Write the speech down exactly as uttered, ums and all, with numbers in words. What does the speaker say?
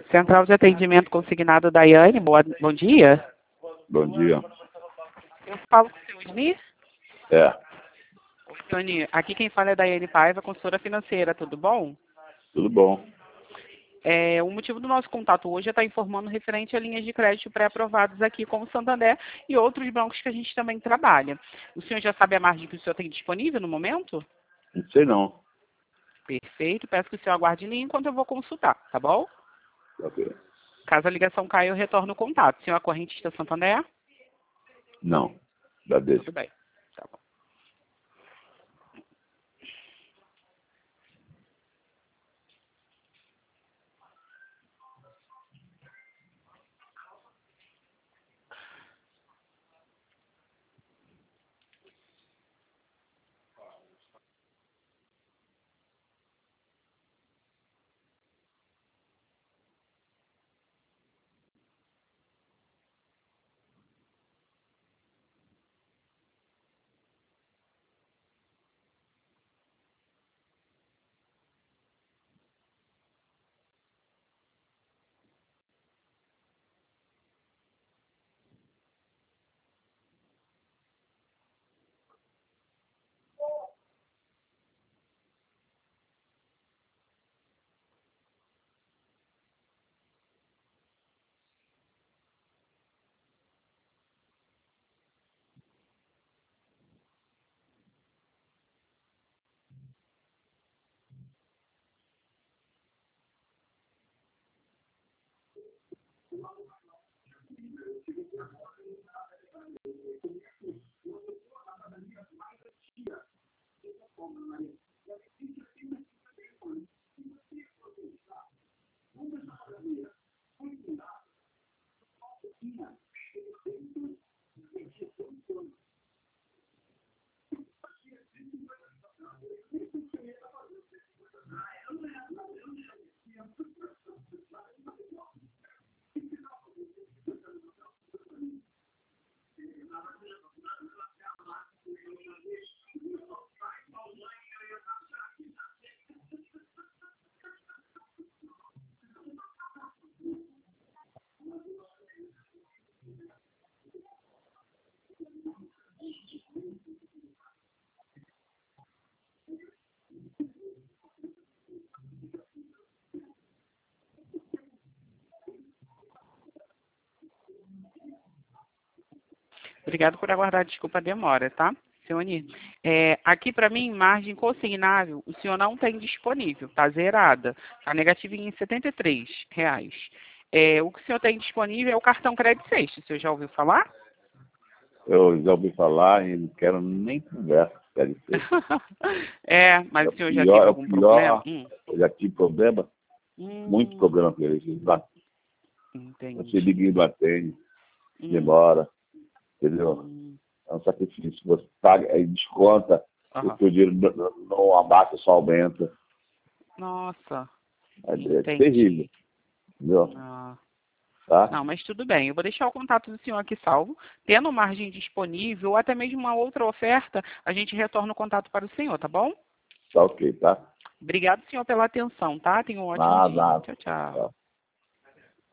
Central de Atendimento Consignado, Daiane, boa, bom dia. Bom dia. Eu falo com o senhor Osni? É, Oi, senhor Osni, aqui quem fala é Daiane Paiva, consultora financeira, tudo bom? tudo bom. É, o motivo do nosso contato hoje é estar informando referente a linhas de crédito pré-aprovadas aqui com o Santander e outros bancos que a gente também trabalha. O senhor já sabe a margem que o senhor tem disponível no momento? Não sei não. Perfeito, peço que o senhor aguarde em linha enquanto eu vou consultar, tá bom? Ok. Caso a ligação caia, eu retorno o contato. Senhor, a correntista Santander? Não. Da desse. Tudo bem. Tá bom. Obrigado por aguardar, desculpa a demora, tá? Senhor Oni, é, aqui para mim, margem consignável, o senhor não tem disponível, tá zerada, tá negativa em setenta e três reais. É, o que o senhor tem disponível é o cartão crédito sexto, o senhor já ouviu falar? Eu já ouvi falar e não quero nem conversa. Quero dizer. É, mas É o o senhor já pior, teve é o algum pior. problema? Hum, Eu já tive problema, muito hum, problema com eles. Lá, você entendi. liga e não atende, Hum, demora, entendeu? hum, É um sacrifício. Você paga, aí desconta, o aham. seu dinheiro não, não não abaixa, só aumenta. Nossa, É, é terrível, entendi. entendeu? Ah. Tá? Não, mas tudo bem. Eu vou deixar o contato do senhor aqui salvo. Tendo margem disponível ou até mesmo uma outra oferta, a gente retorna o contato para o senhor, tá bom? Tá ok, tá? Obrigado, senhor, pela atenção, tá? Tenha um ótimo Nada, dia. nada. Tchau, tchau. Tá.